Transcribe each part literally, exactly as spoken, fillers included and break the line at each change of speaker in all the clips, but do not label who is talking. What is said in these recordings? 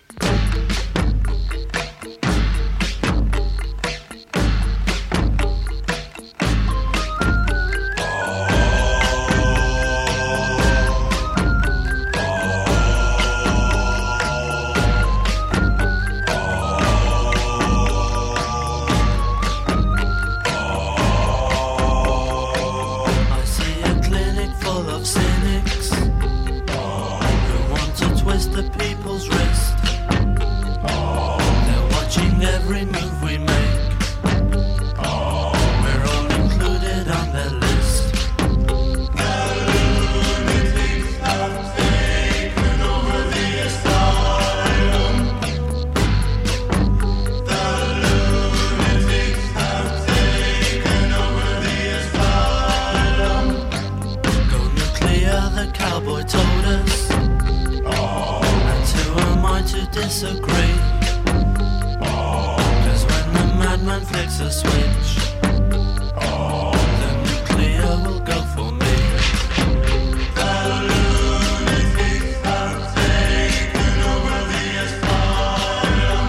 Disagree, 'cause when the madman flicks a switch, the nuclear will go for me. The lunatics have taken over the asylum.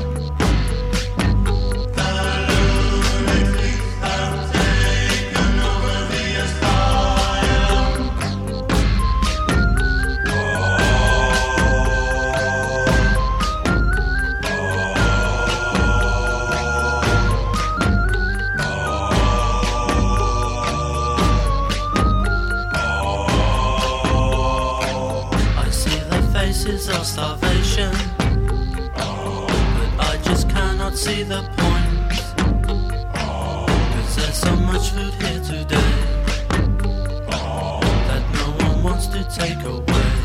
The lunatics have taken over the asylum. Of starvation, but I just cannot see the point, 'cause there's so much food here today that no one wants to take away.